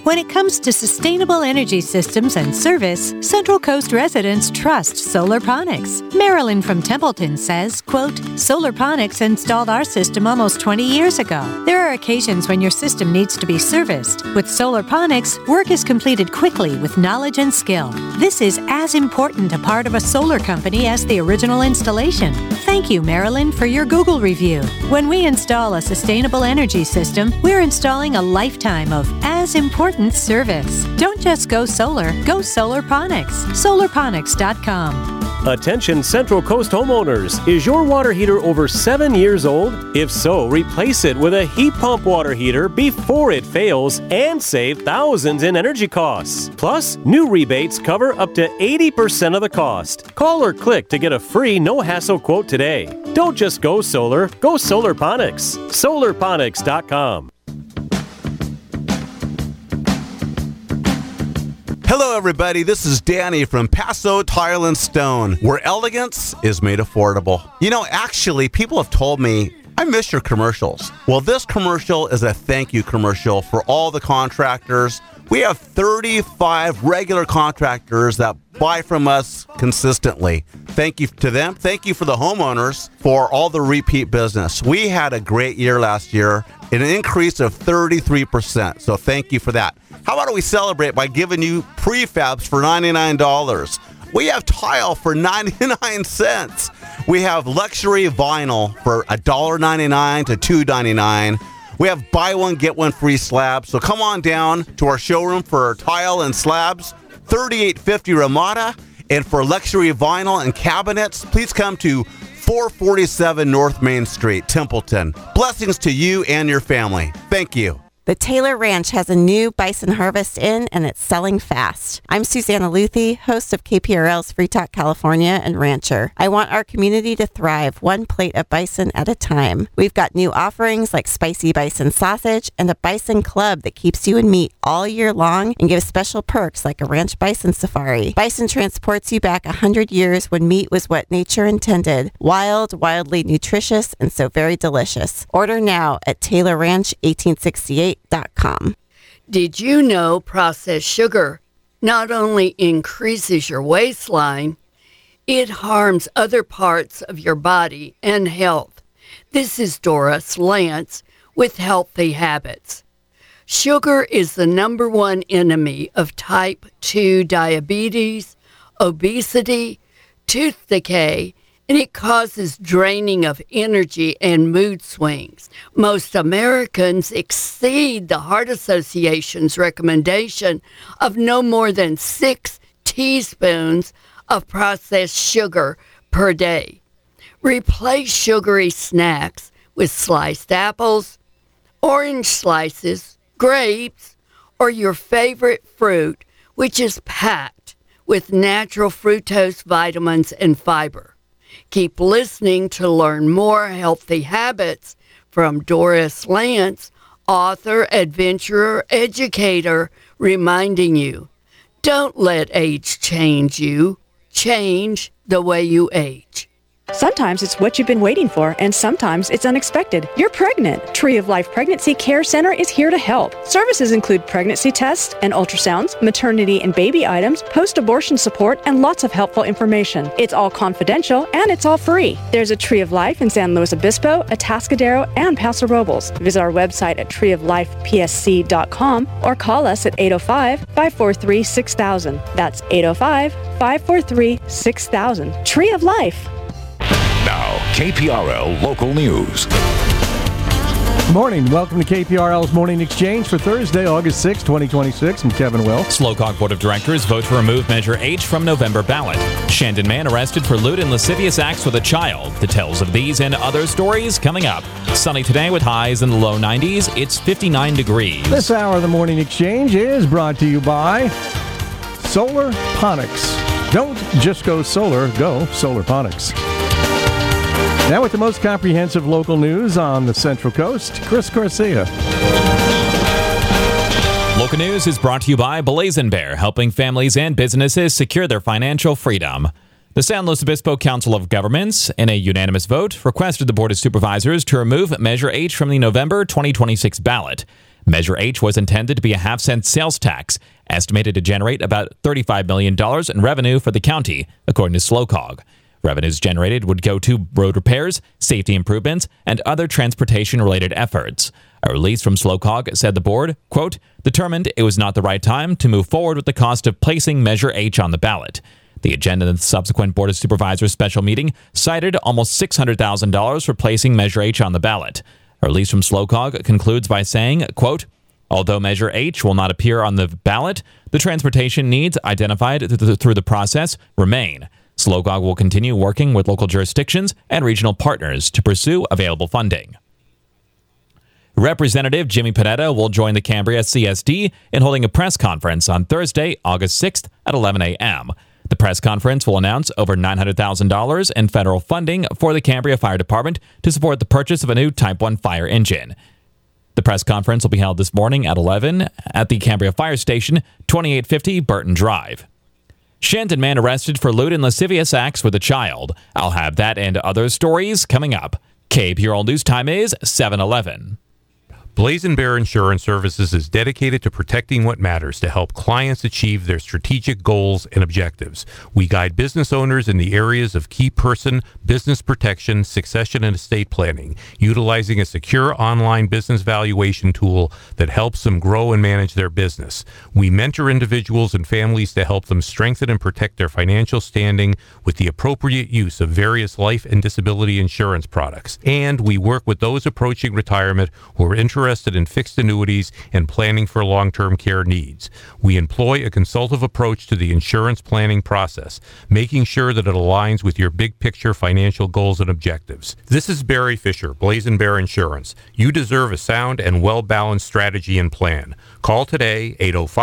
When it comes to sustainable energy systems and service, Central Coast residents trust Solarponics. Marilyn from Templeton says, quote, Solarponics installed our system almost 20 years ago. There are occasions when your system needs to be serviced. With Solarponics, work is completed quickly with knowledge and skill. This is as important a part of a solar company as the original installation. Thank you, Marilyn, for your Google review. When we install a sustainable energy system, we're installing a lifetime of as important service. Don't just go solar, go Solarponics. Solarponics.com. Attention Central Coast homeowners. Is your water heater over 7 years old? If so, replace it with a heat pump water heater before it fails and save thousands in energy costs. Plus, new rebates cover up to 80% of the cost. Call or click to get a free no-hassle quote today. Don't just go solar, go Solarponics. Solarponics.com. Hello, everybody. This is Danny from Paso Tile and Stone, where elegance is made affordable. You know, actually, people have told me, I miss your commercials. Well, this commercial is a thank you commercial for all the contractors. We have 35 regular contractors that buy from us consistently. Thank you to them. Thank you for the homeowners for all the repeat business. We had a great year last year, an increase of 33%. So thank you for that. How about we celebrate by giving you prefabs for $99? We have tile for 99 cents. We have luxury vinyl for $1.99 to $2.99. We have buy one, get one free slabs. So come on down to our showroom for tile and slabs, 3850 Ramada. And for luxury vinyl and cabinets, please come to 447 North Main Street, Templeton. Blessings to you and your family. Thank you. The Taylor Ranch has a new bison harvest in, and it's selling fast. I'm Susanna Luthi, host of KPRL's Free Talk California and rancher. I want our community to thrive one plate of bison at a time. We've got new offerings like spicy bison sausage and a bison club that keeps you in meat all year long and gives special perks like a ranch bison safari. Bison transports you back 100 years when meat was what nature intended. Wild, wildly nutritious, and so very delicious. Order now at TaylorRanch1868.com. Did you know processed sugar not only increases your waistline, it harms other parts of your body and health? This is Doris Lance with Healthy Habits. Sugar is the number one enemy of type 2 diabetes, obesity, tooth decay, and it causes draining of energy and mood swings. Most Americans exceed the Heart Association's recommendation of no more than 6 teaspoons of processed sugar per day. Replace sugary snacks with sliced apples, orange slices, grapes, or your favorite fruit, which is packed with natural fructose, vitamins, and fiber. Keep listening to learn more healthy habits from Doris Lance, author, adventurer, educator, reminding you, don't let age change you. Change the way you age. Sometimes it's what you've been waiting for, and sometimes it's unexpected. You're pregnant. Tree of Life Pregnancy Care Center is here to help. Services include pregnancy tests and ultrasounds, maternity and baby items, post-abortion support, and lots of helpful information. It's all confidential, and it's all free. There's a Tree of Life in San Luis Obispo, Atascadero, and Paso Robles. Visit our website at treeoflifepsc.com or call us at 805-543-6000. That's 805-543-6000. Tree of Life. Now, KPRL Local News. Good morning. Welcome to KPRL's Morning Exchange for Thursday, August 6, 2026. I'm Kevin Will. Slocog Board of Directors vote to remove Measure H from November ballot. Shandon man arrested for lewd and lascivious acts with a child. Details of these and other stories coming up. Sunny today with highs in the low 90s. It's 59 degrees. This hour of the Morning Exchange is brought to you by Solarponics. Don't just go solar, go Solarponics. Now with the most comprehensive local news on the Central Coast, Chris Garcia. Local news is brought to you by Blazin' Bear, helping families and businesses secure their financial freedom. The San Luis Obispo Council of Governments, in a unanimous vote, requested the Board of Supervisors to remove Measure H from the November 2026 ballot. Measure H was intended to be a half-cent sales tax, estimated to generate about $35 million in revenue for the county, according to SLOCOG. Revenues generated would go to road repairs, safety improvements, and other transportation-related efforts. A release from SLOCOG said the board, quote, determined it was not the right time to move forward with the cost of placing Measure H on the ballot. The agenda of the subsequent Board of Supervisors special meeting cited almost $600,000 for placing Measure H on the ballot. A release from SLOCOG concludes by saying, quote, although Measure H will not appear on the ballot, the transportation needs identified through the process remain. SLOCOG will continue working with local jurisdictions and regional partners to pursue available funding. Representative Jimmy Panetta will join the Cambria CSD in holding a press conference on Thursday, August 6th at 11 a.m. The press conference will announce over $900,000 in federal funding for the Cambria Fire Department to support the purchase of a new Type 1 fire engine. The press conference will be held this morning at 11 at the Cambria Fire Station, 2850 Burton Drive. Shandon man arrested for lewd and lascivious acts with a child. I'll have that and other stories coming up. KPRL News Time is 7:11. Blazing Bear Insurance Services is dedicated to protecting what matters to help clients achieve their strategic goals and objectives. We guide business owners in the areas of key person, business protection, succession, and estate planning, utilizing a secure online business valuation tool that helps them grow and manage their business. We mentor individuals and families to help them strengthen and protect their financial standing with the appropriate use of various life and disability insurance products. And we work with those approaching retirement who are interested in fixed annuities and planning for long-term care needs. We employ a consultative approach to the insurance planning process, making sure that it aligns with your big picture financial goals and objectives. This is Barry Fisher, Blazing Bear Insurance. You deserve a sound and well-balanced strategy and plan. Call today,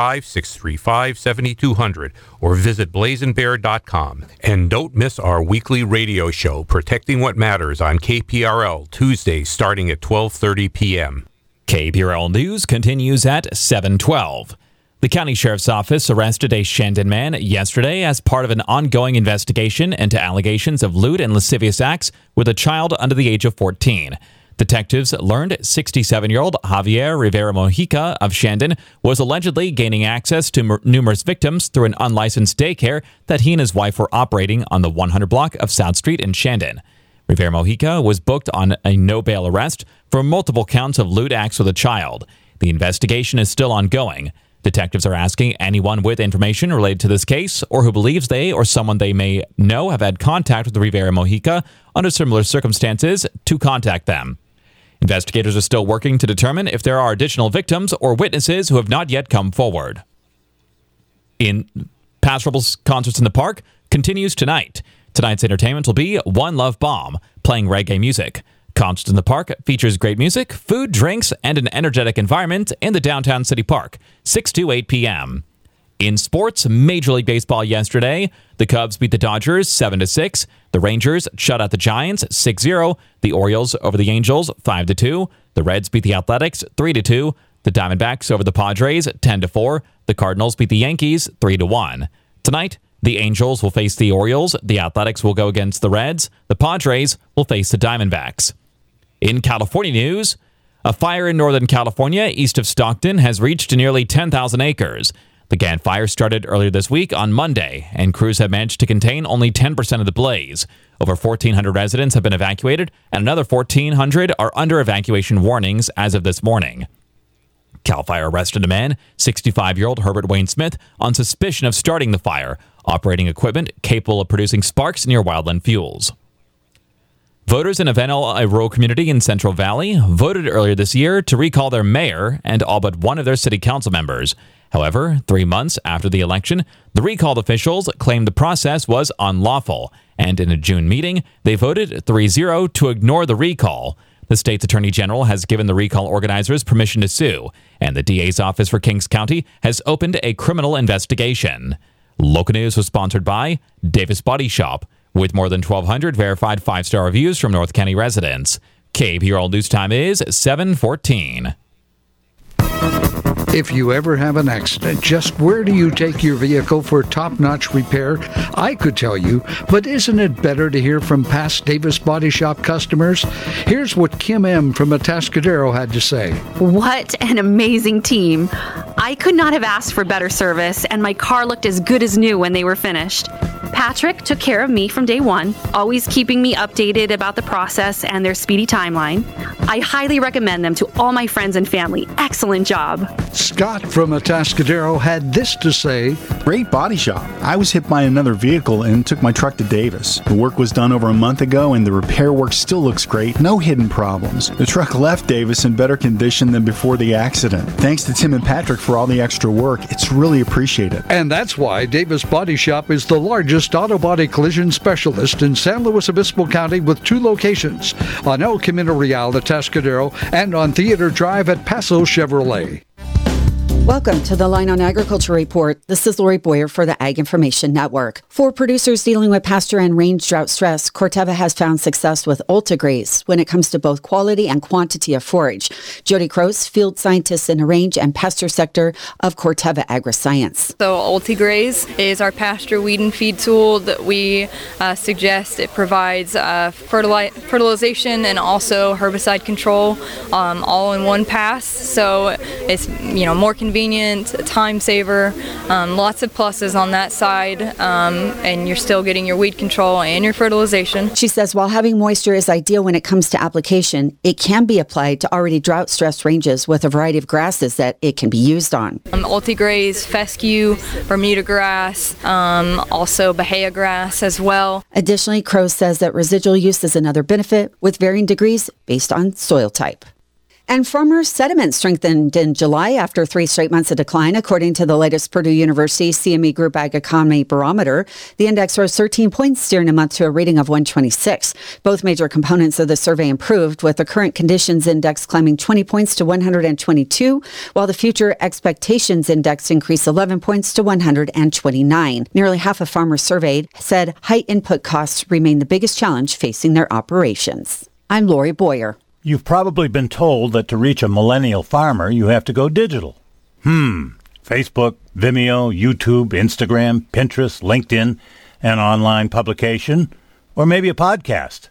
805-635-7200, or visit blazingbear.com. And don't miss our weekly radio show, Protecting What Matters, on KPRL, Tuesdays starting at 12:30 p.m. KPRL News continues at 7:12. The County Sheriff's Office arrested a Shandon man yesterday as part of an ongoing investigation into allegations of lewd and lascivious acts with a child under the age of 14. Detectives learned 67-year-old Javier Rivera Mojica of Shandon was allegedly gaining access to numerous victims through an unlicensed daycare that he and his wife were operating on the 100 block of South Street in Shandon. Rivera Mojica was booked on a no-bail arrest for multiple counts of lewd acts with a child. The investigation is still ongoing. Detectives are asking anyone with information related to this case or who believes they or someone they may know have had contact with Rivera Mojica under similar circumstances to contact them. Investigators are still working to determine if there are additional victims or witnesses who have not yet come forward. In Past Rebels Concerts in the Park continues tonight. Tonight's entertainment will be One Love Bomb, playing reggae music. Concerts in the Park features great music, food, drinks, and an energetic environment in the downtown city park, 6 to 8 p.m. In sports, Major League Baseball yesterday, the Cubs beat the Dodgers 7-6. The Rangers shut out the Giants 6-0. The Orioles over the Angels 5-2. The Reds beat the Athletics 3-2. The Diamondbacks over the Padres 10-4. The Cardinals beat the Yankees 3-1. Tonight, the Angels will face the Orioles. The Athletics will go against the Reds. The Padres will face the Diamondbacks. In California news, a fire in Northern California, east of Stockton, has reached nearly 10,000 acres. The Gantt fire started earlier this week on Monday, and crews have managed to contain only 10% of the blaze. Over 1,400 residents have been evacuated, and another 1,400 are under evacuation warnings as of this morning. CAL FIRE arrested a man, 65-year-old Herbert Wayne Smith, on suspicion of starting the fire, operating equipment capable of producing sparks near Wildland Fuels. Voters in Avenel, a rural community in Central Valley, voted earlier this year to recall their mayor and all but one of their city council members. However, 3 months after the election, the recalled officials claimed the process was unlawful, and in a June meeting, they voted 3-0 to ignore the recall. The state's attorney general has given the recall organizers permission to sue, and the DA's office for Kings County has opened a criminal investigation. Local News was sponsored by Davis Body Shop, with more than 1,200 verified 5-star reviews from North County residents. KPRL News Time is 7:14. If you ever have an accident, just where do you take your vehicle for top-notch repair? I could tell you, but isn't it better to hear from past Davis Body Shop customers? Here's what Kim M. from Atascadero had to say. What an amazing team. I could not have asked for better service, and my car looked as good as new when they were finished. Patrick took care of me from day one, always keeping me updated about the process and their speedy timeline. I highly recommend them to all my friends and family. Excellent job. Scott from Atascadero had this to say. Great body shop. I was hit by another vehicle and took my truck to Davis. The work was done over a month ago and the repair work still looks great. No hidden problems. The truck left Davis in better condition than before the accident. Thanks to Tim and Patrick for all the extra work. It's really appreciated. And that's why Davis Body Shop is the largest auto body collision specialist in San Luis Obispo County with 2 locations, on El Camino Real at Atascadero and on Theater Drive at Paso Chevrolet. Welcome to the Line on Agriculture Report. This is Lori Boyer for the Ag Information Network. For producers dealing with pasture and range drought stress, Corteva has found success with UltiGraze when it comes to both quality and quantity of forage. Jody Croce, field scientist in the range and pasture sector of Corteva AgriScience. So UltiGraze is our pasture weed and feed tool that we suggest. It provides fertilization and also herbicide control all in one pass. So it's more convenient, time saver, lots of pluses on that side, and you're still getting your weed control and your fertilization. She says while having moisture is ideal when it comes to application, it can be applied to already drought-stressed ranges with a variety of grasses that it can be used on. UltiGraze, fescue, Bermuda grass, also Bahia grass as well. Additionally, Croce says that residual use is another benefit with varying degrees based on soil type. And farmer sentiment strengthened in July after 3 straight months of decline, according to the latest Purdue University CME Group Ag Economy Barometer. The index rose 13 points during a month to a rating of 126. Both major components of the survey improved, with the current conditions index climbing 20 points to 122, while the future expectations index increased 11 points to 129. Nearly half of farmers surveyed said high input costs remain the biggest challenge facing their operations. I'm Lori Boyer. You've probably been told that to reach a millennial farmer, you have to go digital. Facebook, Vimeo, YouTube, Instagram, Pinterest, LinkedIn, an online publication, or maybe a podcast.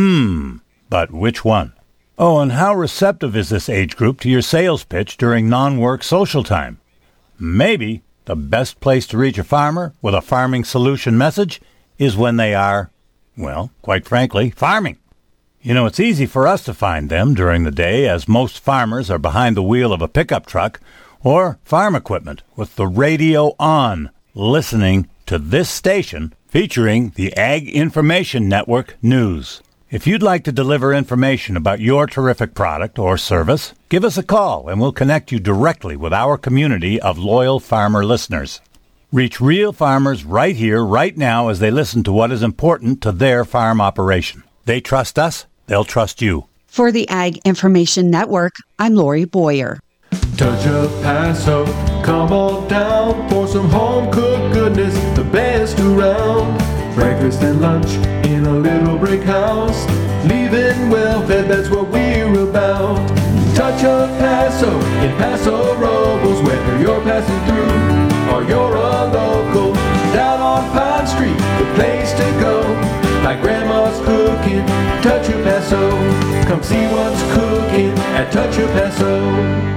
But which one? Oh, and how receptive is this age group to your sales pitch during non-work social time? Maybe the best place to reach a farmer with a farming solution message is when they are, well, quite frankly, farming. You know, it's easy for us to find them during the day, as most farmers are behind the wheel of a pickup truck or farm equipment with the radio on, listening to this station featuring the Ag Information Network News. If you'd like to deliver information about your terrific product or service, give us a call and we'll connect you directly with our community of loyal farmer listeners. Reach real farmers right here, right now, as they listen to what is important to their farm operation. They trust us. They'll trust you. For the Ag Information Network, I'm Lori Boyer. Touch of Paso, come on down for some home-cooked goodness, the best around. Breakfast and lunch in a little brick house, leaving well-fed, that's what we're about. Touch of Paso in Paso Robles, whether you're passing through or you're a local. Down on Pine Street, the place to go. Like Grandma's cooking, Touch of Paso. Come see what's cooking at Touch of Paso.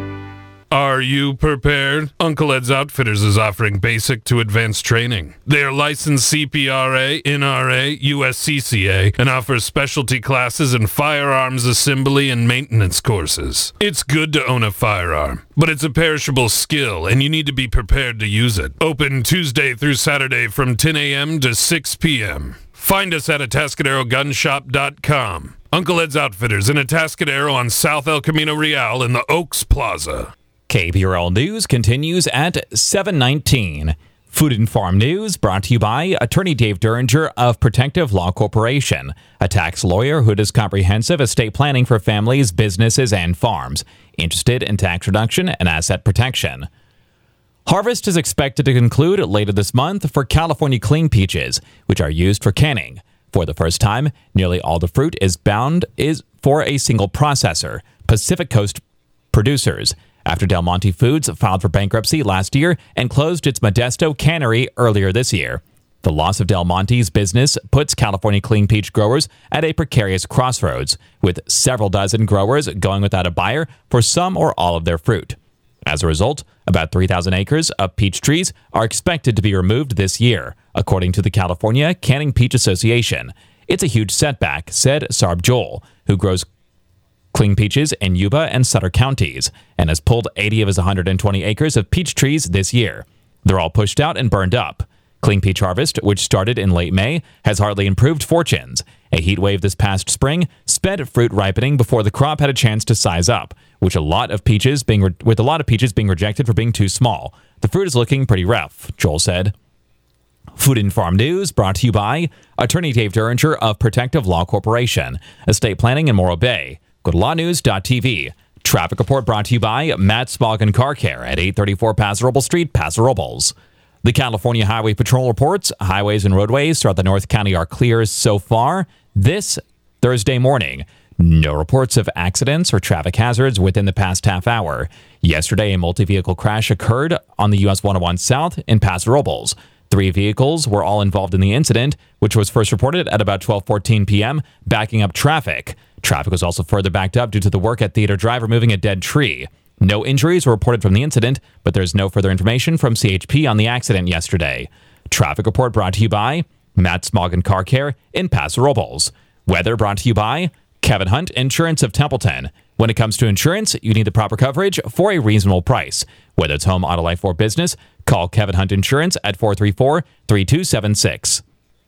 Are you prepared? Uncle Ed's Outfitters is offering basic to advanced training. They are licensed CPRA, NRA, USCCA, and offer specialty classes in firearms assembly and maintenance courses. It's good to own a firearm, but it's a perishable skill, and you need to be prepared to use it. Open Tuesday through Saturday from 10 a.m. to 6 p.m. Find us at AtascaderoGunshop.com. Uncle Ed's Outfitters in Atascadero on South El Camino Real in the Oaks Plaza. KPRL News continues at 7:19. Food and Farm News brought to you by Attorney Dave Duringer of Protective Law Corporation, a tax lawyer who does comprehensive estate planning for families, businesses, and farms, interested in tax reduction and asset protection. Harvest is expected to conclude later this month for California clean peaches, which are used for canning. For the first time, nearly all the fruit is for a single processor, Pacific Coast Producers. after Del Monte Foods filed for bankruptcy last year and closed its Modesto cannery earlier this year. The loss of Del Monte's business puts California clean peach growers at a precarious crossroads, with several dozen growers going without a buyer for some or all of their fruit. As a result, about 3,000 acres of peach trees are expected to be removed this year, according to the California Canning Peach Association. It's a huge setback, said Sarb Joel, who grows clean peaches in Yuba and Sutter counties, and has pulled 80 of his 120 acres of peach trees this year. They're all pushed out and burned up. Clean peach harvest, which started in late May, has hardly improved fortunes. A heat wave this past spring sped fruit ripening before the crop had a chance to size up, with a lot of peaches being rejected for being too small. The fruit is looking pretty rough, Joel said. Food and Farm News brought to you by Attorney Dave Duringer of Protective Law Corporation, Estate Planning in Morro Bay. Go to lawnews.tv. Traffic report brought to you by Matt Smogin Car Care at 834 Paso Robles Street, Paso Robles. The California Highway Patrol reports highways and roadways throughout the North County are clear so far this Thursday morning. No reports of accidents or traffic hazards within the past half hour. Yesterday, a multi-vehicle crash occurred on the US 101 South in Paso Robles. 3 vehicles were all involved in the incident, which was first reported at about 12:14 p.m., backing up traffic. Traffic was also further backed up due to the work at Theater Drive removing a dead tree. No injuries were reported from the incident, but there's no further information from CHP on the accident yesterday. Traffic report brought to you by Matt Smogin Car Care in Paso Robles. Weather brought to you by Kevin Hunt Insurance of Templeton. When it comes to insurance, you need the proper coverage for a reasonable price. Whether it's home, auto, life, or business, call Kevin Hunt Insurance at 434-3276.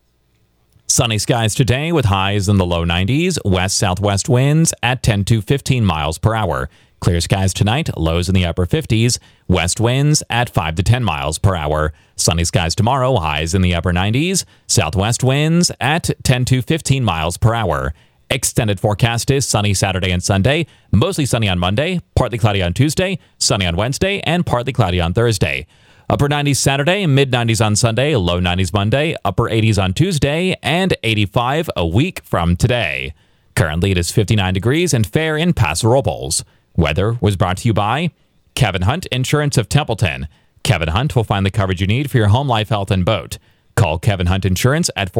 Sunny skies today with highs in the low 90s, west-southwest winds at 10 to 15 miles per hour. Clear skies tonight, lows in the upper 50s, west winds at 5 to 10 miles per hour. Sunny skies tomorrow, highs in the upper 90s, southwest winds at 10 to 15 miles per hour. Extended forecast is sunny Saturday and Sunday, mostly sunny on Monday, partly cloudy on Tuesday, sunny on Wednesday, and partly cloudy on Thursday. Upper 90s Saturday, mid-90s on Sunday, low 90s Monday, upper 80s on Tuesday, and 85 a week from today. Currently, it is 59 degrees and fair in Paso Robles. Weather was brought to you by Kevin Hunt Insurance of Templeton. Kevin Hunt will find the coverage you need for your home, life, health, and boat. Call Kevin Hunt Insurance at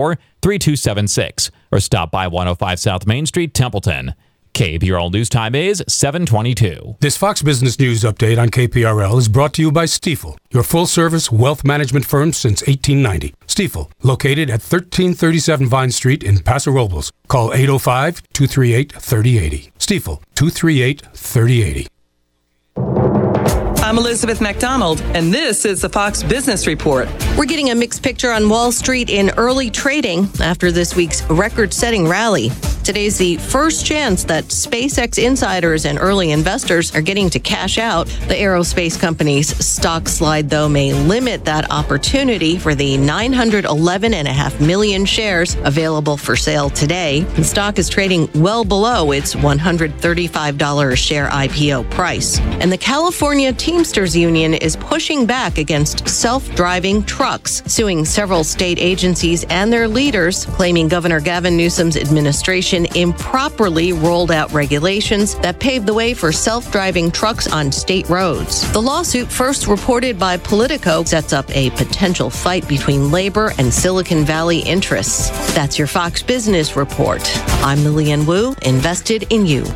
434-3276 or stop by 105 South Main Street, Templeton. KPRL News Time is 7:22. This Fox Business News update on KPRL is brought to you by Stifel, your full-service wealth management firm since 1890. Stifel, located at 1337 Vine Street in Paso Robles. Call 805-238-3080. Stifel, 238-3080. I'm Elizabeth McDonald, and this is the Fox Business Report. We're getting a mixed picture on Wall Street in early trading after this week's record-setting rally. Today's the first chance that SpaceX insiders and early investors are getting to cash out. The aerospace company's stock slide, though, may limit that opportunity for the 911.5 million shares available for sale today. The stock is trading well below its $135 a share IPO price. And the California Teamsters Union is pushing back against self-driving trucks, suing several state agencies and their leaders, claiming Governor Gavin Newsom's administration improperly rolled out regulations that paved the way for self-driving trucks on state roads. The lawsuit, first reported by Politico, sets up a potential fight between labor and Silicon Valley interests. That's your Fox Business Report. I'm Lillian Wu, invested in you.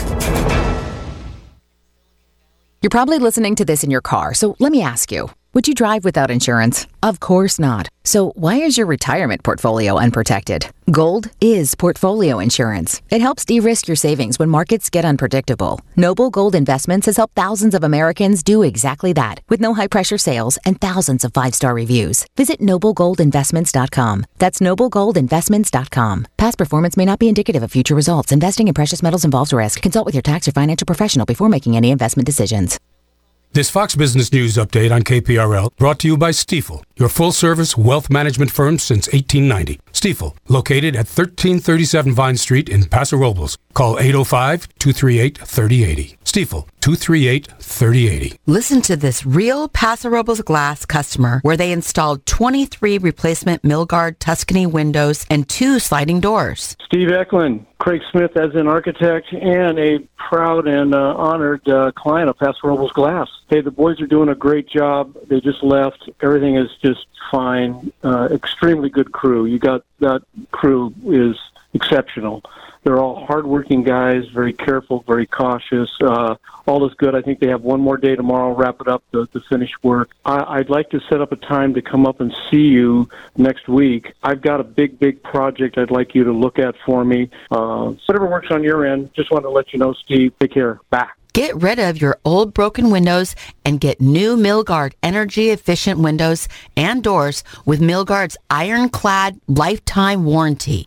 You're probably listening to this in your car, so let me ask you, would you drive without insurance? Of course not. So why is your retirement portfolio unprotected? Gold is portfolio insurance. It helps de-risk your savings when markets get unpredictable. Noble Gold Investments has helped thousands of Americans do exactly that, with no high-pressure sales and thousands of 5-star reviews. Visit noblegoldinvestments.com. That's noblegoldinvestments.com. Past performance may not be indicative of future results. Investing in precious metals involves risk. Consult with your tax or financial professional before making any investment decisions. This Fox Business News update on KPRL brought to you by Stifel, your full-service wealth management firm since 1890. Stifel, located at 1337 Vine Street in Paso Robles. Call 805-238-3080. Stiefel, 238-3080. Listen to this real Paso Robles glass customer where they installed 23 replacement Milgard Tuscany windows and 2 sliding doors. Steve Eklund, Craig Smith as an architect and a proud and honored client of Paso Robles Glass. Hey, the boys are doing a great job. They just left. Everything is just fine. Extremely good crew. You got that crew is exceptional. They're all hardworking guys, very careful, very cautious. All is good. I think they have one more day tomorrow, wrap it up to finish work. I'd like to set up a time to come up and see you next week. I've got a big project I'd like you to look at for me. Whatever works on your end, just wanted to let you know, Steve. Take care. Bye. Get rid of your old broken windows and get new Milgard energy-efficient windows and doors with Milgard's ironclad lifetime warranty.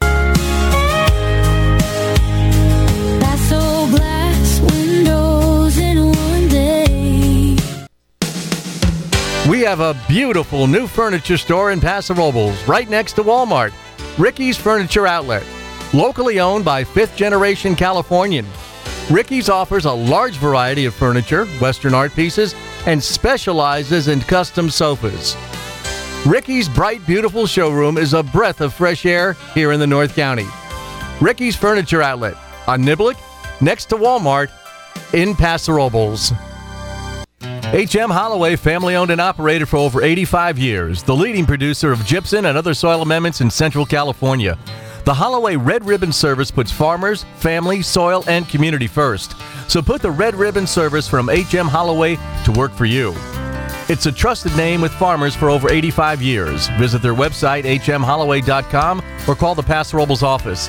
We have a beautiful new furniture store in Paso Robles, right next to Walmart. Ricky's Furniture Outlet. Locally owned by fifth-generation Californian. Ricky's offers a large variety of furniture, Western art pieces, and specializes in custom sofas. Ricky's bright, beautiful showroom is a breath of fresh air here in the North County. Ricky's Furniture Outlet on Niblick, next to Walmart, in Paso Robles. H.M. Holloway, family-owned and operated for over 85 years, the leading producer of gypsum and other soil amendments in Central California. The Holloway Red Ribbon Service puts farmers, family, soil, and community first. So put the Red Ribbon Service from H.M. Holloway to work for you. It's a trusted name with farmers for over 85 years. Visit their website, hmholloway.com, or call the Paso Robles office,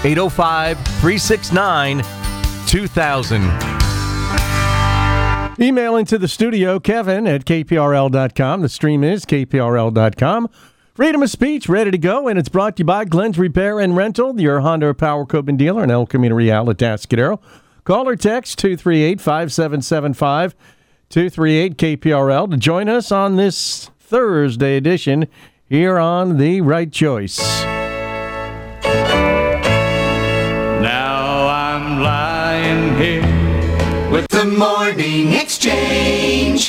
805-369-2000. Email into the studio, Kevin at kprl.com. The stream is kprl.com. Freedom of speech, ready to go, and it's brought to you by Glenn's Repair and Rental, your Honda Power Copeland dealer in El Camino Real at Tascadero. Call or text 238-5775, 238-KPRL to join us on this Thursday edition here on The Right Choice. Now I'm lying here with the Morning Exchange,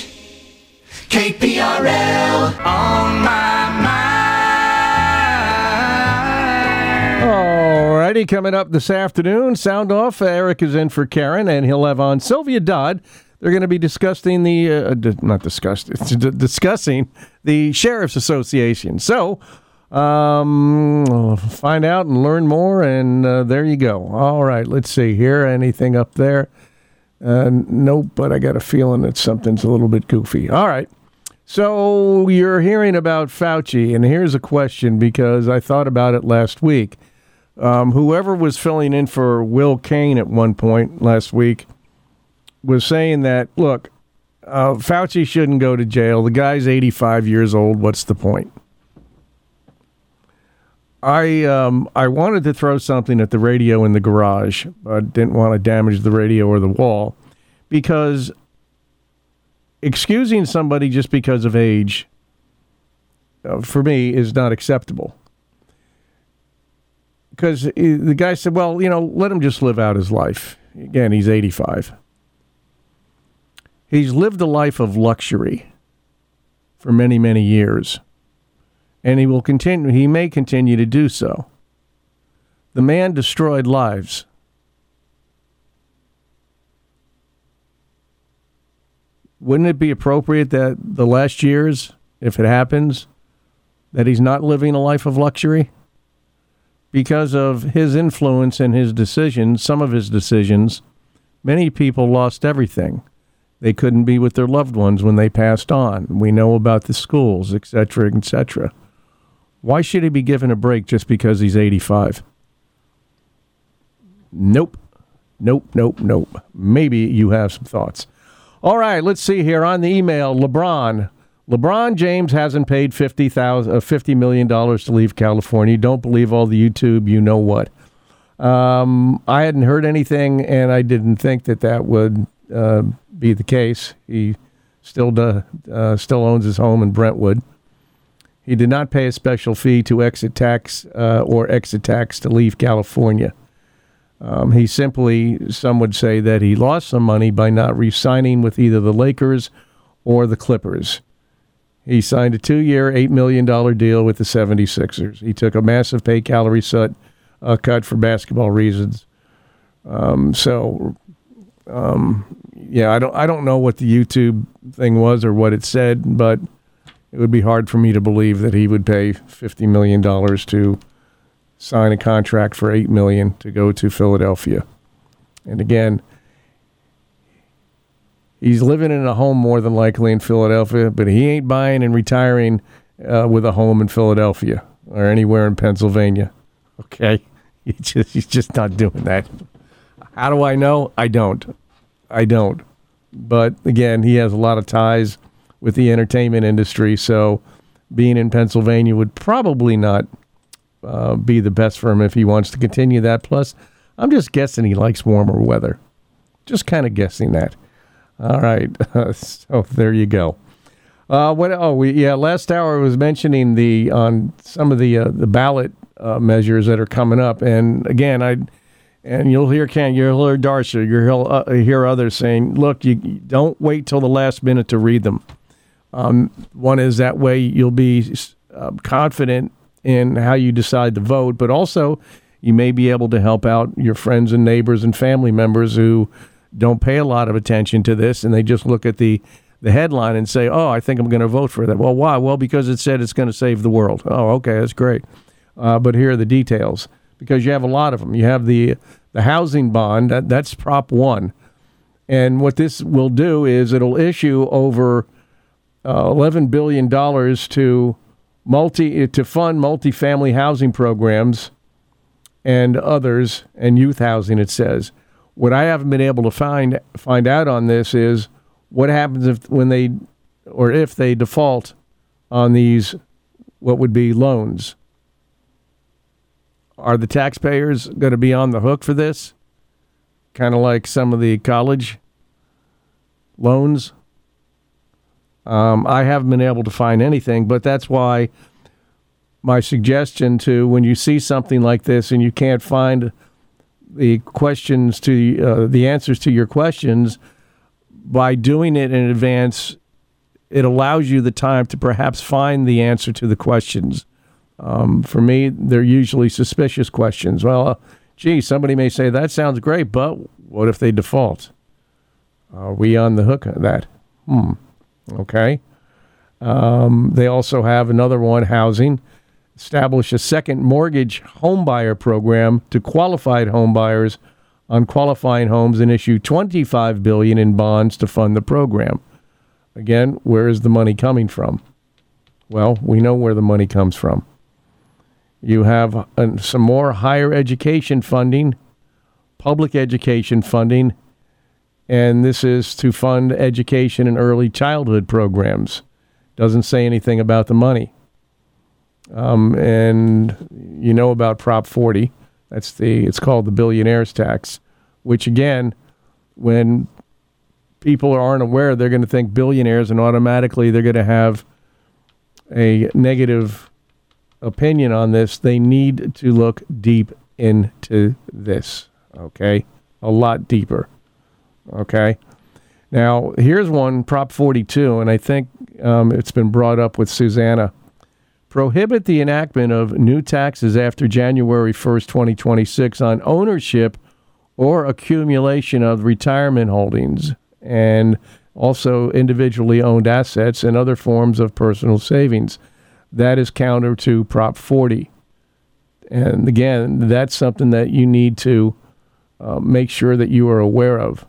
KPRL on my mind. Alrighty, coming up this afternoon, Sound Off. Eric is in for Karen, and he'll have on Sylvia Dodd. They're going to be discussing discussing the Sheriff's Association. So, we'll find out and learn more, and there you go. All right, let's see here. Anything up there? Nope, but I got a feeling that something's a little bit goofy. All right. So you're hearing about Fauci, and here's a question because I thought about it last week. Whoever was filling in for Will Cain at one point last week was saying that, look, Fauci shouldn't go to jail. The guy's 85 years old. What's the point? I wanted to throw something at the radio in the garage, but didn't want to damage the radio or the wall, because excusing somebody just because of age, for me, is not acceptable. Because the guy said, well, let him just live out his life. Again, he's 85. He's lived a life of luxury for many, many years. And he will continue. He may continue to do so. The man destroyed lives. Wouldn't it be appropriate that the last years, if it happens, that he's not living a life of luxury? Because of his influence and his decisions, some of his decisions, many people lost everything. They couldn't be with their loved ones when they passed on. We know about the schools, et cetera, et cetera. Why should he be given a break just because he's 85? Nope. Maybe you have some thoughts. All right, let's see here on the email. LeBron James hasn't paid $50 million to leave California. Don't believe all the YouTube, you know what. I hadn't heard anything, and I didn't think that would be the case. He still owns his home in Brentwood. He did not pay a special fee to exit tax to leave California. Some would say that he lost some money by not re-signing with either the Lakers or the Clippers. He signed a 2-year, $8 million deal with the 76ers. He took a massive pay calorie cut for basketball reasons. I don't know what the YouTube thing was or what it said, but it would be hard for me to believe that he would pay $50 million to sign a contract for $8 million to go to Philadelphia. And again, he's living in a home more than likely in Philadelphia, but he ain't buying and retiring with a home in Philadelphia or anywhere in Pennsylvania. Okay? He's just not doing that. How do I know? I don't. But again, he has a lot of ties with the entertainment industry, so being in Pennsylvania would probably not be the best for him if he wants to continue that. Plus, I'm just guessing he likes warmer weather. Just kind of guessing that. All right. So there you go. Last hour I was mentioning on some of the ballot measures that are coming up. And again, you'll hear you'll hear Darcy, you'll hear others saying, look, you don't wait till the last minute to read them. One is that way you'll be confident in how you decide to vote, but also you may be able to help out your friends and neighbors and family members who don't pay a lot of attention to this, and they just look at the headline and say, oh, I think I'm going to vote for that. Well, why? Well, because it said it's going to save the world. Oh, okay, that's great. But here are the details, because you have a lot of them. You have the housing bond, that's Prop 1. And what this will do is it'll issue over $11 billion to fund multifamily housing programs and others, and youth housing, it says. What I haven't been able to find out on this is what happens if they default on these, what would be loans. Are the taxpayers going to be on the hook for this? Kind of like some of the college loans. I haven't been able to find anything, but that's why my suggestion when you see something like this and you can't find the questions the answers to your questions, by doing it in advance, it allows you the time to perhaps find the answer to the questions. For me, they're usually suspicious questions. Well, somebody may say, that sounds great, but what if they default? Are we on the hook of that? Okay. They also have another one, housing. Establish a second mortgage homebuyer program to qualified homebuyers on qualifying homes and issue $25 billion in bonds to fund the program. Again, where is the money coming from? Well, we know where the money comes from. You have some more higher education funding, public education funding, and this is to fund education and early childhood programs. Doesn't say anything about the money. And you know about Prop 40. It's called the billionaire's tax, which again, when people aren't aware, they're going to think billionaires and automatically they're going to have a negative opinion on this. They need to look deep into this, okay? A lot deeper, okay? Now, here's one, Prop 42, and I think it's been brought up with Susanna. Prohibit the enactment of new taxes after January 1st, 2026 on ownership or accumulation of retirement holdings and also individually owned assets and other forms of personal savings. That is counter to Prop 40. And again, that's something that you need to make sure that you are aware of.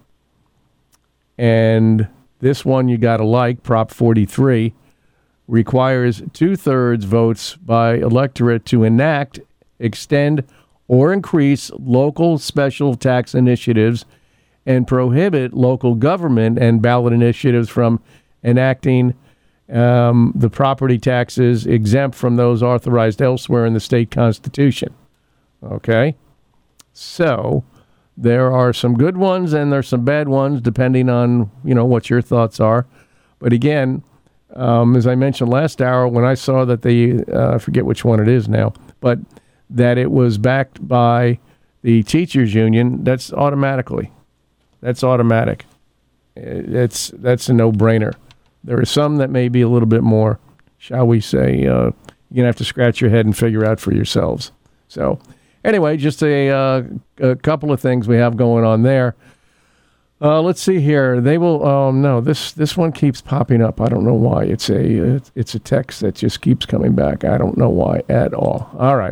And this one you got to like, Prop 43, requires 2/3 votes by electorate to enact, extend, or increase local special tax initiatives and prohibit local government and ballot initiatives from enacting the property taxes exempt from those authorized elsewhere in the state constitution. Okay? So there are some good ones and there's some bad ones depending on, what your thoughts are. But again, as I mentioned last hour, when I saw that I forget which one it is now, but that it was backed by the teachers union, that's automatically. That's automatic. That's a no-brainer. There are some that may be a little bit more, shall we say, you're going to have to scratch your head and figure out for yourselves. So anyway, just a couple of things we have going on there. Let's see here. They will. No, this one keeps popping up. I don't know why. It's a text that just keeps coming back. I don't know why at all. All right.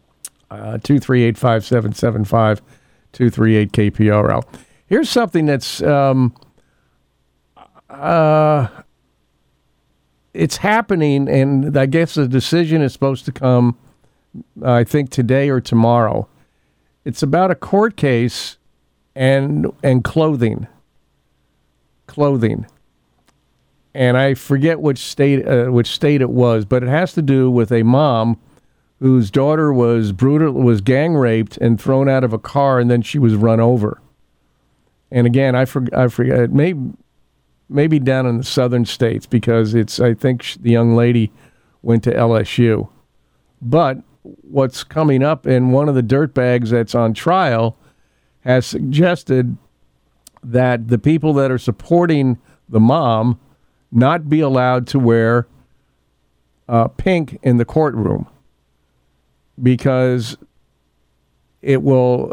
238-5775, 238-KPRL. Here's something that's it's happening, and I guess the decision is supposed to come, I think, today or tomorrow. It's about a court case and clothing. And I forget which state it was, but it has to do with a mom whose daughter was gang raped and thrown out of a car, and then she was run over. And again, I forget, maybe down in the southern states, because I think the young lady went to LSU. But what's coming up, and one of the dirtbags that's on trial has suggested that the people that are supporting the mom not be allowed to wear pink in the courtroom, because it will,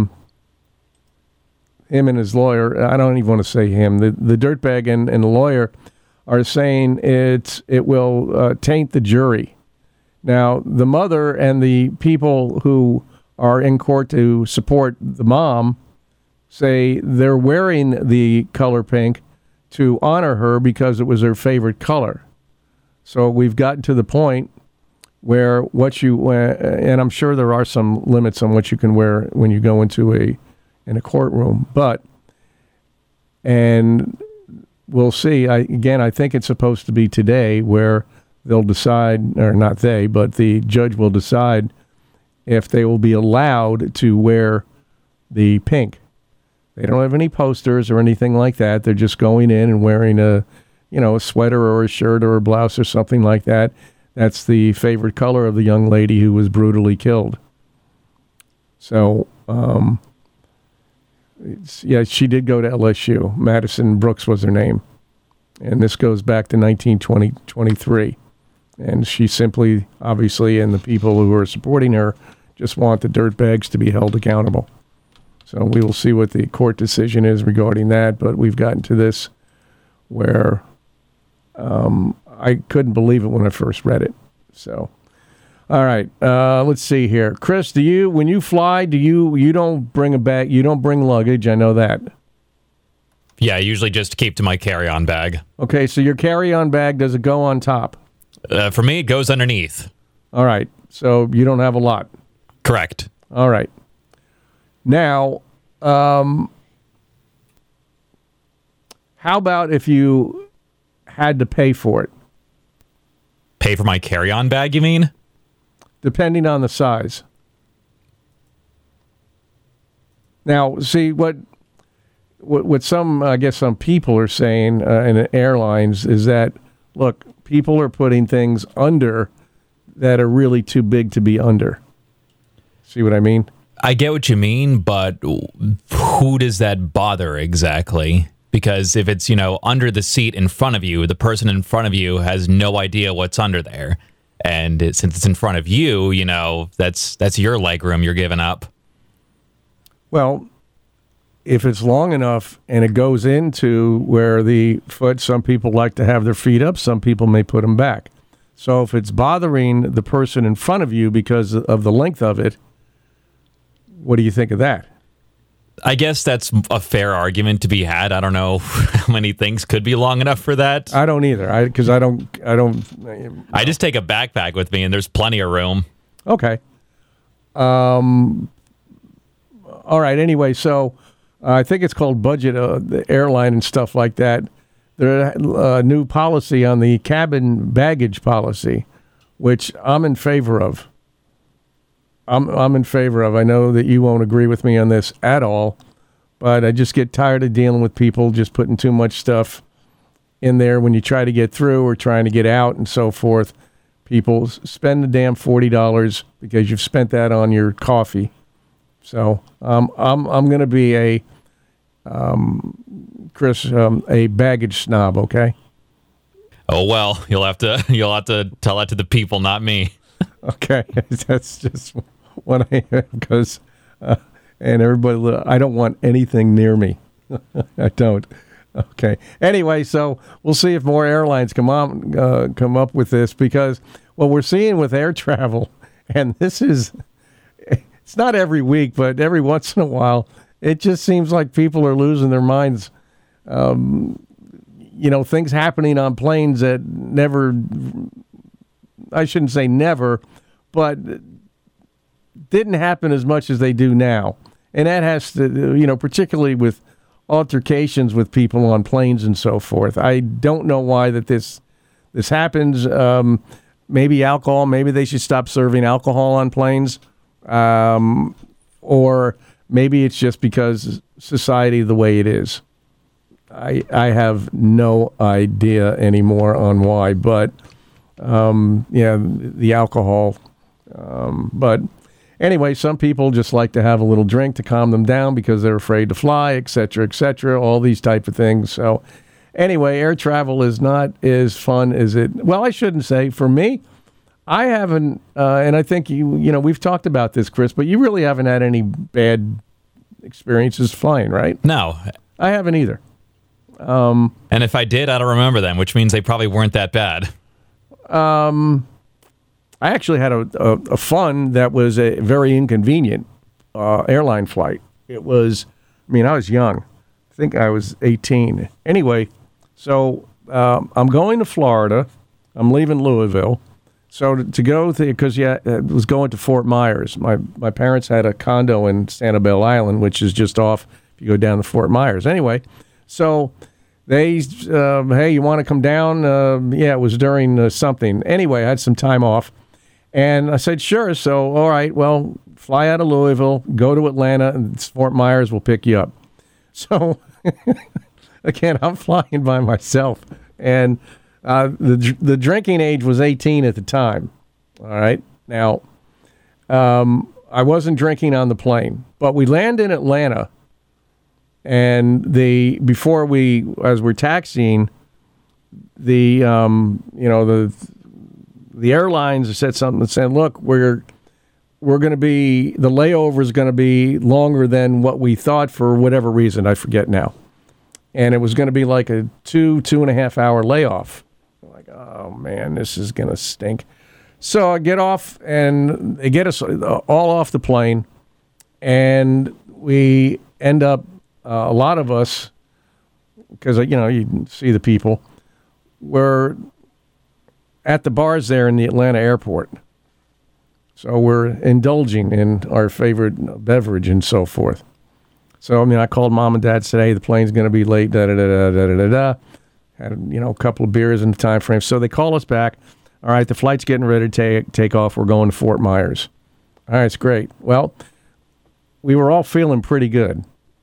him and his lawyer, I don't even want to say him, the dirtbag and the lawyer are saying it will taint the jury. Now, the mother and the people who are in court to support the mom say they're wearing the color pink to honor her because it was her favorite color. So we've gotten to the point where and I'm sure there are some limits on what you can wear when you go into in a courtroom, and we'll see. I think it's supposed to be today where they'll decide, or not they, but the judge will decide if they will be allowed to wear the pink. They don't have any posters or anything like that. They're just going in and wearing a sweater or a shirt or a blouse or something like that. That's the favorite color of the young lady who was brutally killed. So, she did go to LSU. Madison Brooks was her name. And this goes back to 1923. And she simply, obviously, and the people who are supporting her just want the dirtbags to be held accountable. So we will see what the court decision is regarding that. But we've gotten to this where I couldn't believe it when I first read it. So, all right, let's see here. Chris, when you fly, you don't bring a bag, you don't bring luggage, I know that. Yeah, I usually just keep to my carry-on bag. Okay, so your carry-on bag, does it go on top? For me, it goes underneath. All right, so you don't have a lot. Correct. All right. Now, how about if you had to pay for it? Pay for my carry-on bag, you mean? Depending on the size. Now, see, what some people are saying in airlines is that, look, people are putting things under that are really too big to be under. See what I mean? I get what you mean, but who does that bother exactly? Because if it's, under the seat in front of you, the person in front of you has no idea what's under there. And since it's in front of you, that's your legroom you're giving up. Well, if it's long enough and it goes into where the foot, some people like to have their feet up, some people may put them back. So if it's bothering the person in front of you because of the length of it, what do you think of that? I guess that's a fair argument to be had. I don't know how many things could be long enough for that. I don't either. I just take a backpack with me, and there's plenty of room. Okay. All right. Anyway, so I think it's called budget, the airline and stuff like that. There's a new policy on the cabin baggage policy, which I'm in favor of. I'm in favor of. I know that you won't agree with me on this at all, but I just get tired of dealing with people just putting too much stuff in there when you try to get through or trying to get out and so forth. People spend the damn $40 because you've spent that on your coffee So I'm going to be Chris, a baggage snob. Okay. Oh well, you'll have to tell that to the people, not me. Okay, that's just what I because and everybody. I don't want anything near me. I don't. Okay. Anyway, so we'll see if more airlines come up with this, because what we're seeing with air travel, and it's not every week, but every once in a while, it just seems like people are losing their minds. Things happening on planes that never, I shouldn't say never, but didn't happen as much as they do now. And that has to, particularly with altercations with people on planes and so forth. I don't know why that this happens. Maybe alcohol. Maybe they should stop serving alcohol on planes. Or maybe it's just because society the way it is. I have no idea anymore on why, but the alcohol. But anyway, some people just like to have a little drink to calm them down because they're afraid to fly, et cetera, all these type of things. So anyway, air travel is not as fun as it. Well, I shouldn't say. For me, I haven't, and I think we've talked about this, Chris, but you really haven't had any bad experiences flying, right? No, I haven't either. And if I did, I don't remember them, which means they probably weren't that bad. I actually had a fun that was a very inconvenient airline flight. It was, I was young. I think I was 18. Anyway, so I'm going to Florida. I'm leaving Louisville. So to go because it was going to Fort Myers. My parents had a condo in Sanibel Island, which is just off if you go down to Fort Myers. Anyway, so they, hey, you want to come down? It was during something. Anyway, I had some time off. And I said, sure. So, all right, well, fly out of Louisville, go to Atlanta, and Fort Myers will pick you up. So, again, I'm flying by myself. And the drinking age was 18 at the time. All right. Now, I wasn't drinking on the plane, but we land in Atlanta. And as we're taxiing, the airlines said something that said, look, we're going to be, the layover is going to be longer than what we thought for whatever reason. I forget now. And it was going to be like a 2.5 hour layoff. I'm like, oh man, this is going to stink. So I get off and they get us all off the plane, and we end up, a lot of us, because, you see the people, were at the bars there in the Atlanta airport. So we're indulging in our favorite beverage and so forth. So, I called mom and dad, said, hey, the plane's going to be late, da-da-da-da-da-da-da. Had, a couple of beers in the time frame. So they call us back. All right, the flight's getting ready to take off. We're going to Fort Myers. All right, it's great. Well, we were all feeling pretty good.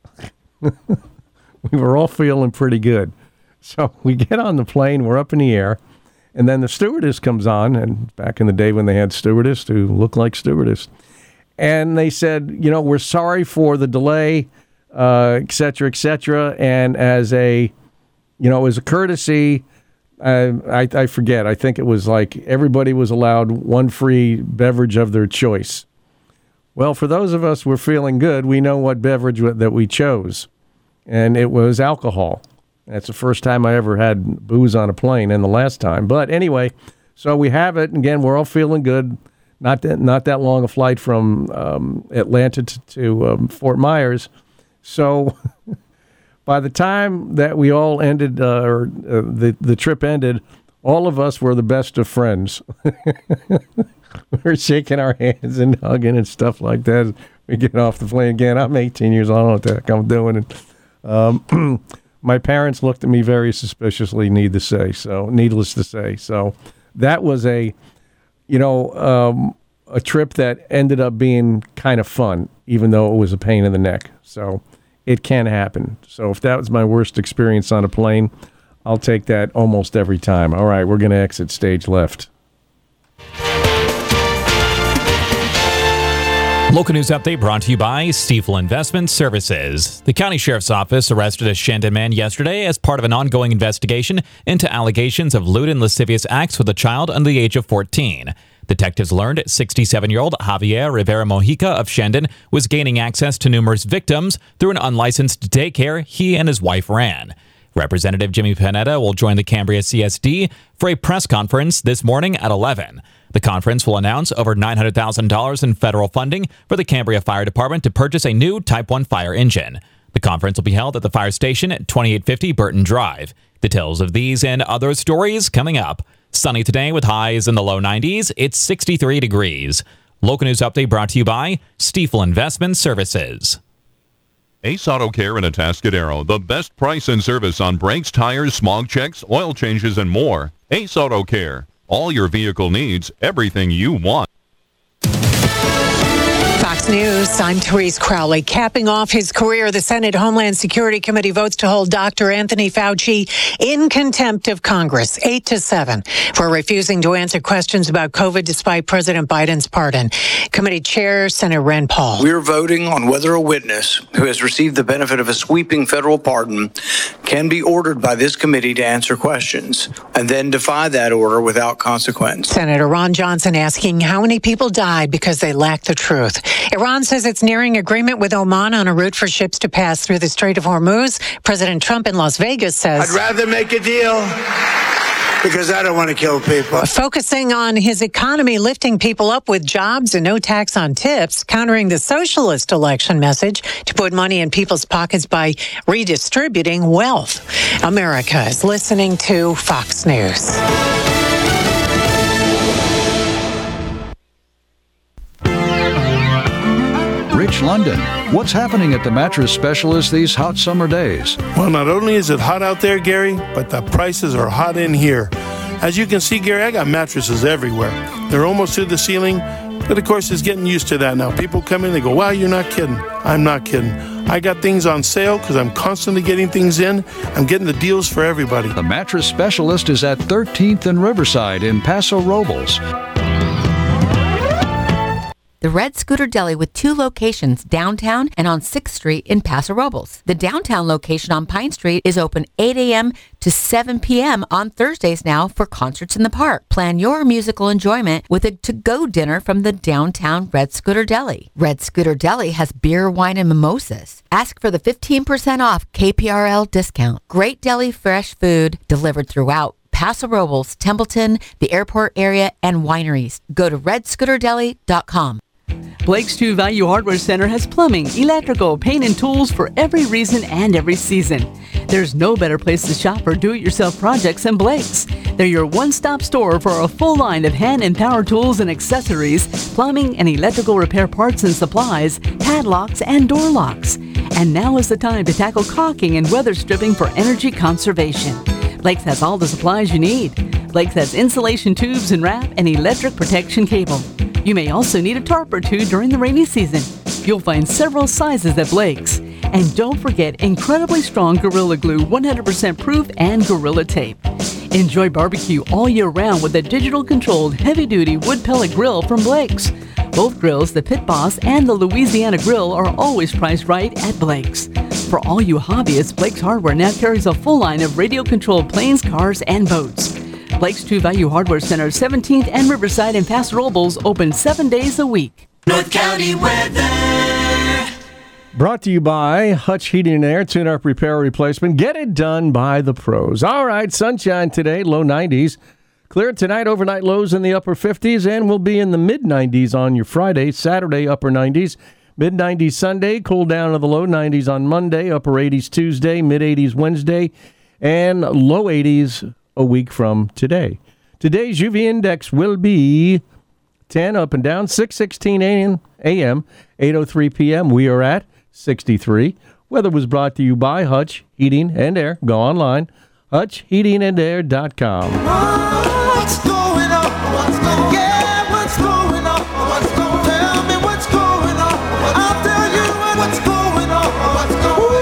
So we get on the plane. We're up in the air. And then the stewardess comes on, and back in the day when they had stewardess who looked like stewardess, and they said, we're sorry for the delay, et cetera, and as a courtesy, I forget, I think it was like everybody was allowed one free beverage of their choice. Well, for those of us who were feeling good, we know what beverage that we chose, and it was alcohol. That's the first time I ever had booze on a plane, and the last time. But anyway, so we have it. And again, we're all feeling good. Not that long a flight from Atlanta to Fort Myers. So by the time that we all ended, the trip ended, all of us were the best of friends. We were shaking our hands and hugging and stuff like that. We get off the plane again. I'm 18 years old. I don't know what the heck I'm doing. And, my parents looked at me very suspiciously, needless to say. So that was a trip that ended up being kind of fun, even though it was a pain in the neck. So it can happen. So if that was my worst experience on a plane, I'll take that almost every time. All right, we're going to exit stage left. Local news update brought to you by Stiefel Investment Services. The county sheriff's office arrested a Shandon man yesterday as part of an ongoing investigation into allegations of lewd and lascivious acts with a child under the age of 14. Detectives learned 67-year-old Javier Rivera Mojica of Shandon was gaining access to numerous victims through an unlicensed daycare he and his wife ran. Representative Jimmy Panetta will join the Cambria CSD for a press conference this morning at 11. The conference will announce over $900,000 in federal funding for the Cambria Fire Department to purchase a new Type 1 fire engine. The conference will be held at the fire station at 2850 Burton Drive. Details of these and other stories coming up. Sunny today with highs in the low 90s. It's 63 degrees. Local news update brought to you by Stiefel Investment Services. Ace Auto Care in Atascadero, the best price and service on brakes, tires, smog checks, oil changes, and more. Ace Auto Care. All your vehicle needs, everything you want. Fox News, I'm Therese Crowley. Capping off his career, the Senate Homeland Security Committee votes to hold Dr. Anthony Fauci in contempt of Congress, 8-7, for refusing to answer questions about COVID despite President Biden's pardon. Committee Chair, Senator Rand Paul. We're voting on whether a witness who has received the benefit of a sweeping federal pardon can be ordered by this committee to answer questions and then defy that order without consequence. Senator Ron Johnson asking how many people died because they lacked the truth. Iran says it's nearing agreement with Oman on a route for ships to pass through the Strait of Hormuz. President Trump in Las Vegas says, I'd rather make a deal because I don't want to kill people. Focusing on his economy, lifting people up with jobs and no tax on tips, countering the socialist election message to put money in people's pockets by redistributing wealth. America is listening to Fox News. Rich London, what's happening at the mattress specialist these hot summer days? Well, not only is it hot out there, Gary, but the prices are hot in here. As you can see, Gary, I got mattresses everywhere. They're almost to the ceiling, but of course, it's getting used to that now. People come in, they go, wow, you're not kidding. I'm not kidding. I got things on sale because I'm constantly getting things in. I'm getting the deals for everybody. The mattress specialist is at 13th and Riverside in Paso Robles. The Red Scooter Deli with 2 locations downtown and on 6th Street in Paso Robles. The downtown location on Pine Street is open 8 a.m. to 7 p.m. on Thursdays now for concerts in the park. Plan your musical enjoyment with a to-go dinner from the downtown Red Scooter Deli. Red Scooter Deli has beer, wine, and mimosas. Ask for the 15% off KPRL discount. Great deli fresh food delivered throughout Paso Robles, Templeton, the airport area, and wineries. Go to redscooterdeli.com. Blake's True Value Hardware Center has plumbing, electrical, paint, and tools for every reason and every season. There's no better place to shop for do-it-yourself projects than Blake's. They're your one-stop store for a full line of hand and power tools and accessories, plumbing and electrical repair parts and supplies, padlocks, and door locks. And now is the time to tackle caulking and weather stripping for energy conservation. Blake's has all the supplies you need. Blake's has insulation tubes and wrap and electric protection cable. You may also need a tarp or two during the rainy season. You'll find several sizes at Blake's. And don't forget incredibly strong Gorilla Glue, 100% proof, and Gorilla Tape. Enjoy barbecue all year round with a digital-controlled, heavy-duty wood pellet grill from Blake's. Both grills, the Pit Boss and the Louisiana Grill, are always priced right at Blake's. For all you hobbyists, Blake's Hardware now carries a full line of radio-controlled planes, cars, and boats. Blake's True Value Hardware Center, 17th and Riverside in Paso Robles, open 7 days a week. North County weather. Brought to you by Hutch Heating and Air, tune-up repair replacement. Get it done by the pros. All right, sunshine today, low 90s. Clear tonight, overnight lows in the upper 50s, and we'll be in the mid-90s on your Friday. Saturday, upper 90s. Mid-90s Sunday, cool down to the low 90s on Monday, upper 80s Tuesday, mid-80s Wednesday, and low 80s a week from today. Today's UV index will be 10 up and down, 6:16 a.m., 8:03 p.m. We are at 63. Weather was brought to you by Hutch Heating and Air. Go online, hutchheatingandair.com. What's going on? What's going on? Yeah, what's going on? What's going on? Tell me what's going on. I'll tell you what's going on. What's going on?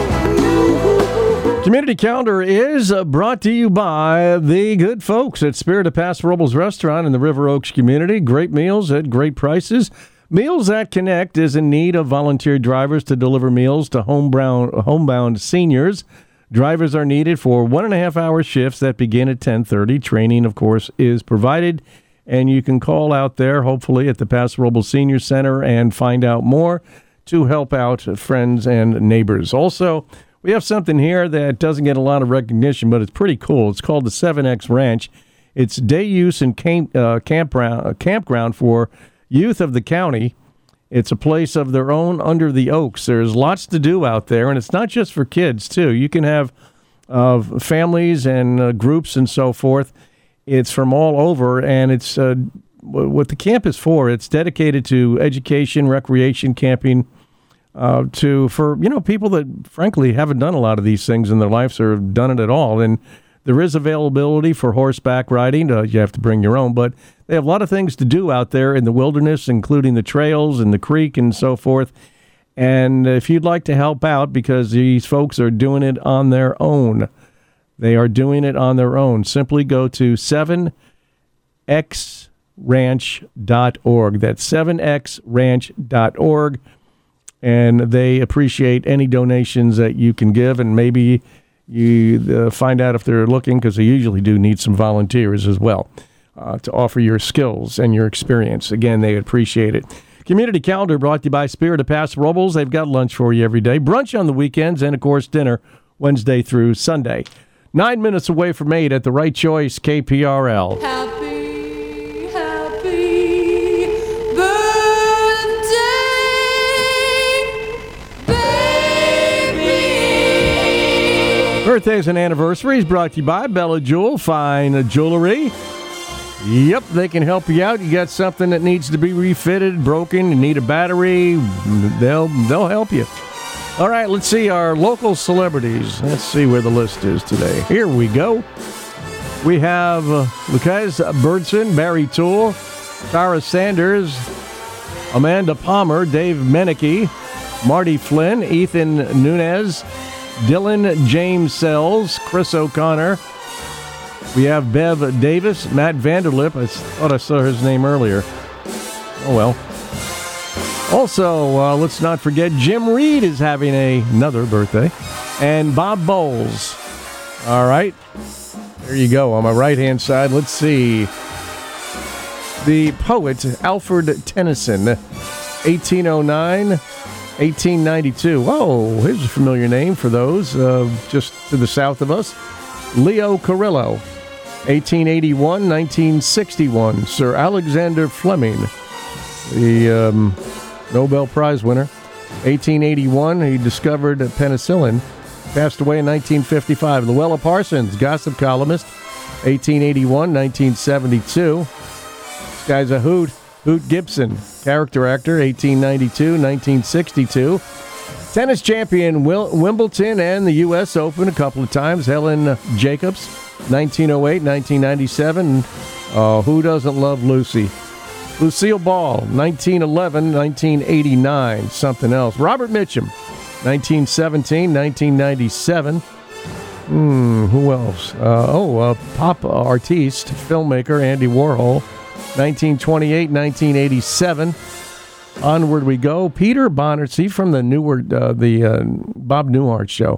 Community Calendar is brought to you by the good folks at Spirit of Paso Robles Restaurant in the River Oaks community. Great meals at great prices. Meals that Connect is in need of volunteer drivers to deliver meals to homebound seniors. Drivers are needed for 1.5-hour shifts that begin at 10:30. Training, of course, is provided, and you can call out there, hopefully, at the Paso Robles Senior Center and find out more to help out friends and neighbors. Also, we have something here that doesn't get a lot of recognition, but it's pretty cool. It's called the 7X Ranch. It's day use and campground for youth of the county. It's a place of their own under the oaks. There's lots to do out there, and it's not just for kids, too. You can have families and groups and so forth. It's from all over, and it's what the camp is for. It's dedicated to education, recreation, camping, for people that, frankly, haven't done a lot of these things in their lives or have done it at all. And there is availability for horseback riding. You have to bring your own, but they have a lot of things to do out there in the wilderness, including the trails and the creek and so forth. And if you'd like to help out, because these folks are doing it on their own, they are doing it on their own. Simply go to 7xranch.org. That's 7xranch.org. And they appreciate any donations that you can give, and maybe you find out if they're looking, because they usually do need some volunteers as well to offer your skills and your experience. Again, they appreciate it. Community Calendar brought to you by Spirit of Paso Robles. They've got lunch for you every day, brunch on the weekends, and, of course, dinner Wednesday through Sunday. 9 minutes away from 8 at the Right Choice KPRL. Happy birthday, baby. Birthdays and anniversaries brought to you by Bella Jewel, fine jewelry. Yep, they can help you out. You got something that needs to be refitted, broken, you need a battery, they'll help you. All right, let's see our local celebrities. Let's see where the list is today. Here we go. We have Lucas Birdson, Barry Toole, Tara Sanders, Amanda Palmer, Dave Menike, Marty Flynn, Ethan Nunez, Dylan James Sells, Chris O'Connor. We have Bev Davis, Matt Vanderlip. I thought I saw his name earlier. Oh, well. Also, let's not forget Jim Reed is having another birthday. And Bob Bowles. All right. There you go. On my right-hand side, let's see. The poet Alfred Tennyson, 1809, 1892. Oh, here's a familiar name for those just to the south of us. Leo Carrillo, 1881, 1961. Sir Alexander Fleming, the Nobel Prize winner. 1881, he discovered penicillin. Passed away in 1955. Luella Parsons, gossip columnist. 1881, 1972. This guy's a hoot. Hoot Gibson, character actor. 1892, 1962. Tennis champion Wimbledon and the U.S. Open a couple of times. Helen Jacobs, 1908, 1997. Who doesn't love Lucy? Lucille Ball, 1911, 1989. Something else. Robert Mitchum, 1917, 1997. Who else? Pop artiste, filmmaker Andy Warhol, 1928, 1987. Onward we go. Peter Bonner, see from the Bob Newhart show.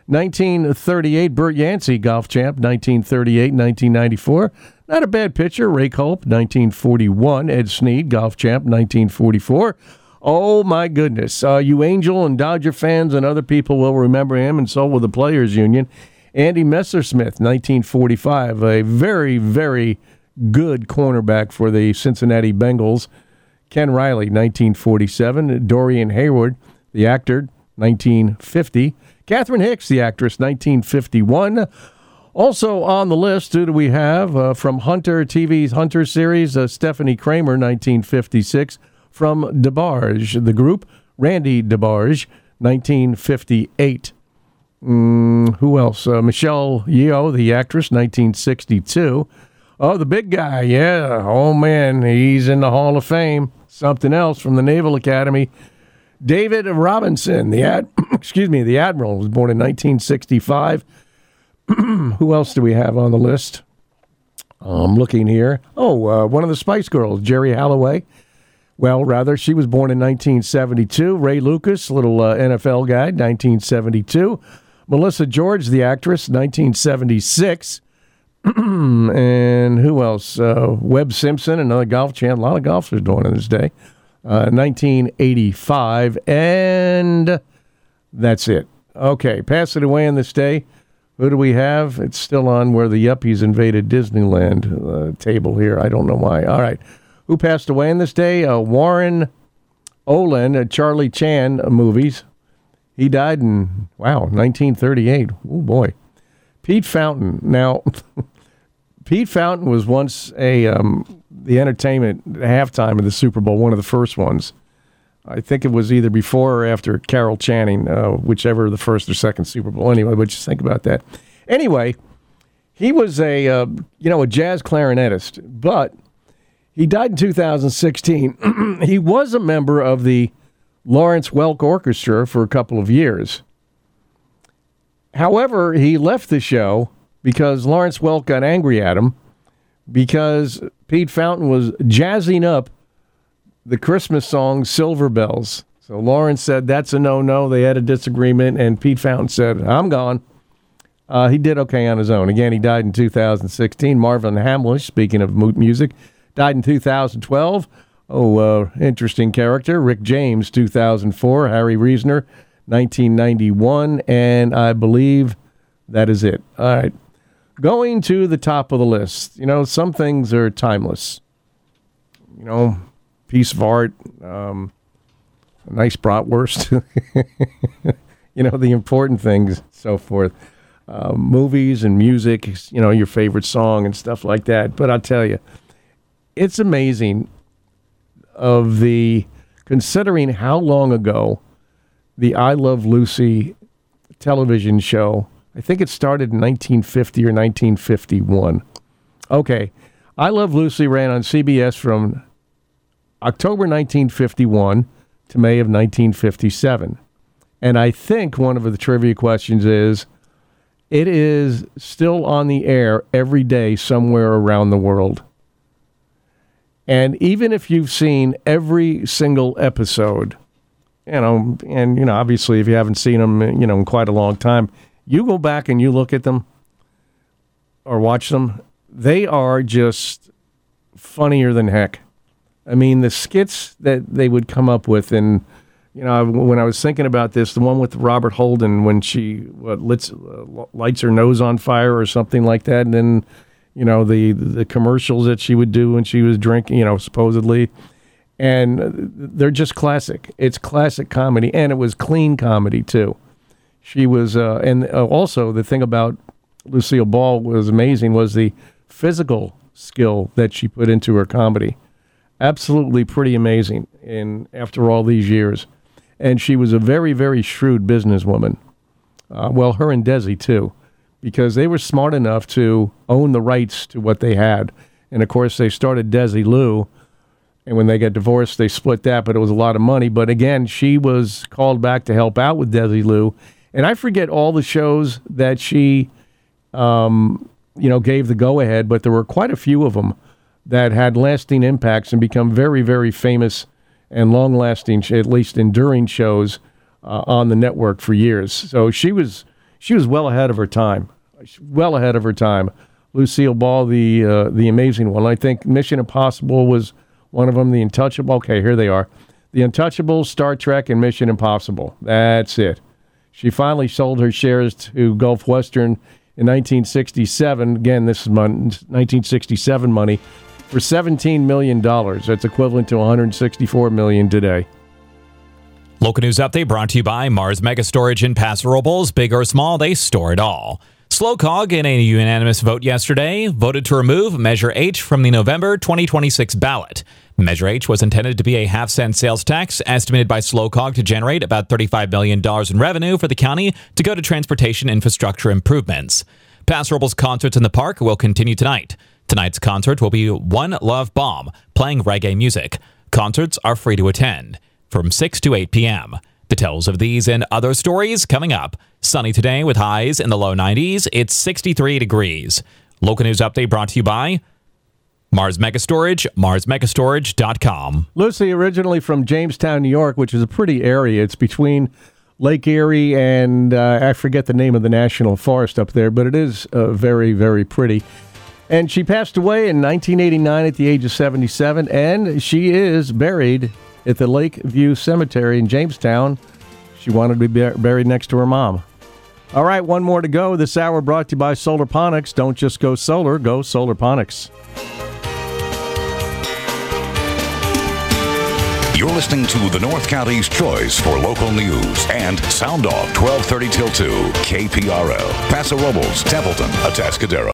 1938, Burt Yancey, golf champ. 1938, 1994. Not a bad pitcher. Ray Culp, 1941. Ed Snead, golf champ, 1944. Oh, my goodness. You Angel and Dodger fans and other people will remember him, and so will the Players Union. Andy Messersmith, 1945. A very, very good cornerback for the Cincinnati Bengals. Ken Riley, 1947. Dorian Hayward, the actor, 1950. Catherine Hicks, the actress, 1951. Also on the list, who do we have? From Hunter TV's Hunter series, Stephanie Kramer, 1956. From DeBarge, the group, Randy DeBarge, 1958. Who else? Michelle Yeoh, the actress, 1962. Oh, the big guy, yeah. Oh, man, he's in the Hall of Fame. Something else from the Naval Academy. David Robinson, the Admiral, was born in 1965. Who else do we have on the list? I'm looking here. One of the Spice Girls, Jerry Halliway, Well, rather, she was born in 1972. Ray Lucas, little NFL guy, 1972. Melissa George, the actress, 1976. And who else? Webb Simpson, another golf champ. A lot of golfers born on this day. 1985. And that's it. Okay, pass it away on this day. Who do we have? It's still on where the yuppies invaded Disneyland table here. I don't know why. All right. Who passed away on this day? Warren Oland, Charlie Chan movies. He died in, 1938. Oh, boy. Pete Fountain. Now, Pete Fountain was once the entertainment halftime of the Super Bowl, one of the first ones. I think it was either before or after Carol Channing, whichever the first or second Super Bowl. Anyway, but just think about that. Anyway, he was a jazz clarinetist, but he died in 2016. He was a member of the Lawrence Welk Orchestra for a couple of years. However, he left the show because Lawrence Welk got angry at him because Pete Fountain was jazzing up the Christmas song Silver Bells. So Lawrence said, that's a no-no. They had a disagreement, and Pete Fountain said, I'm gone. He did okay on his own. Again, he died in 2016. Marvin Hamlish, speaking of music, died in 2012. Interesting character. Rick James, 2004. Harry Reasoner, 1991. And I believe that is it. All right. Going to the top of the list. Some things are timeless. Piece of art, a nice bratwurst. The important things, so forth. Movies and music, your favorite song and stuff like that. But I'll tell you, it's amazing considering how long ago the I Love Lucy television show, I think it started in 1950 or 1951. Okay, I Love Lucy ran on CBS from October 1951 to May of 1957. And I think one of the trivia questions is, it is still on the air every day somewhere around the world. And even if you've seen every single episode, obviously if you haven't seen them, in quite a long time, you go back and you look at them or watch them, they are just funnier than heck. I mean, the skits that they would come up with, and when I was thinking about this, the one with Robert Holden when she lights her nose on fire or something like that, and then the commercials that she would do when she was drinking, supposedly, and they're just classic. It's classic comedy, and it was clean comedy too. She was, and also the thing about Lucille Ball was amazing was the physical skill that she put into her comedy. Absolutely pretty amazing after all these years. And she was a very, very shrewd businesswoman. Her and Desi, too, because they were smart enough to own the rights to what they had. And, of course, they started Desi Lou, and when they got divorced, they split that, but it was a lot of money. But, again, she was called back to help out with Desi Lou. And I forget all the shows that she, gave the go-ahead, but there were quite a few of them that had lasting impacts and become very, very famous and long-lasting, at least enduring shows on the network for years. So she was well ahead of her time. Well ahead of her time. Lucille Ball, the amazing one. I think Mission Impossible was one of them. The Untouchable. Okay, here they are. The Untouchable, Star Trek, and Mission Impossible. That's it. She finally sold her shares to Gulf Western in 1967. Again, this is 1967 money. For $17 million. That's equivalent to $164 million today. Local news update brought to you by Mars Mega Storage in Paso Robles. Big or small, they store it all. SLOCOG, in a unanimous vote yesterday, voted to remove Measure H from the November 2026 ballot. Measure H was intended to be a half-cent sales tax, estimated by SLOCOG to generate about $35 million in revenue for the county to go to transportation infrastructure improvements. Paso Robles concerts in the park will continue tonight. Tonight's concert will be One Love Bomb, playing reggae music. Concerts are free to attend from 6 to 8 p.m. Details of these and other stories coming up. Sunny today with highs in the low 90s. It's 63 degrees. Local news update brought to you by Mars Mega Storage, marsmegastorage.com. Lucy, originally from Jamestown, New York, which is a pretty area. It's between Lake Erie and I forget the name of the national forest up there, but it is very, very pretty. And she passed away in 1989 at the age of 77, and she is buried at the Lakeview Cemetery in Jamestown. She wanted to be buried next to her mom. All right, one more to go. This hour brought to you by Solarponics. Don't just go solar, go Solarponics. You're listening to the North County's choice for local news and Sound Off 1230 till 2, KPRL, Paso Robles, Templeton, Atascadero.